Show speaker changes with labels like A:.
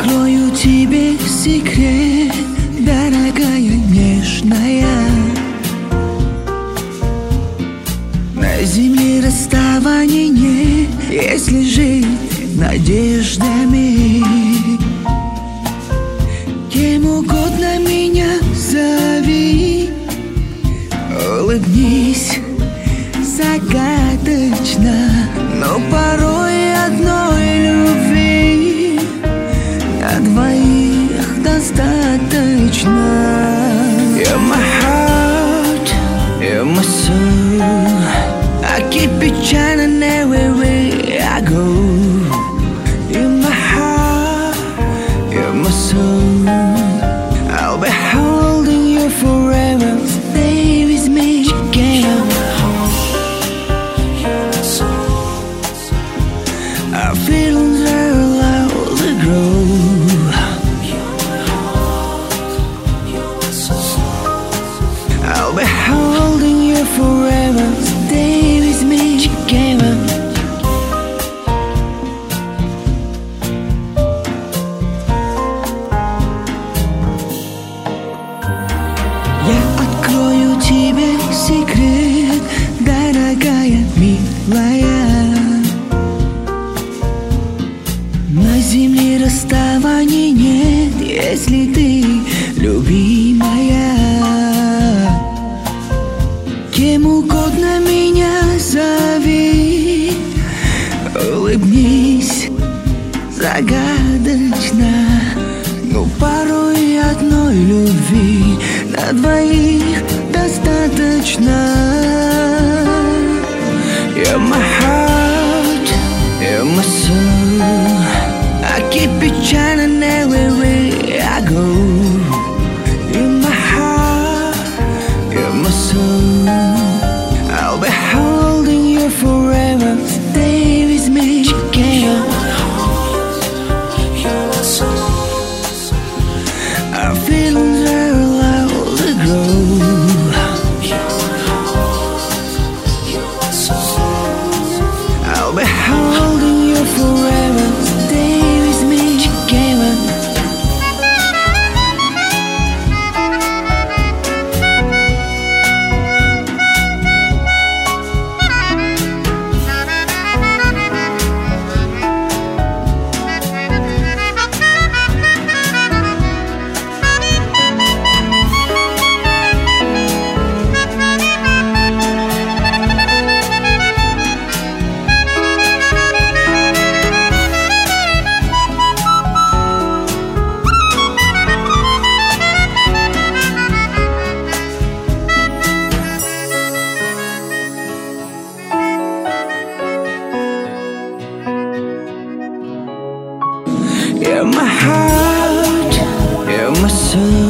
A: открою тебе секрет, дорогая, нежная. На земле расставаний нет, если жить надеждами. Кем угодно меня зови, улыбнись загадочно, но порой одной любви на двоих достаточно. You're my heart, you're my soul, I keep it shining everywhere I go. You're my heart, you're my soul, I'll be holding you forever. Stay with me, together. Our feelings are allowed to grow. I'll be holding you forever. Stay with me, together. Я открою тебе секрет, дорогая, милая. На земле расставаний нет, если ты любимая. Кем угодно меня зови, улыбнись загадочно, но порой одной любви на двоих достаточно. You're my heart, you're my soul, I keep it shining everywhere I go. You're my heart, you're my soul, I'll be holding you forever. Stay with me, together. Our feelings are allowed to grow. I'll be holding you forever. Stay with me, together. You're my heart, you're my soul,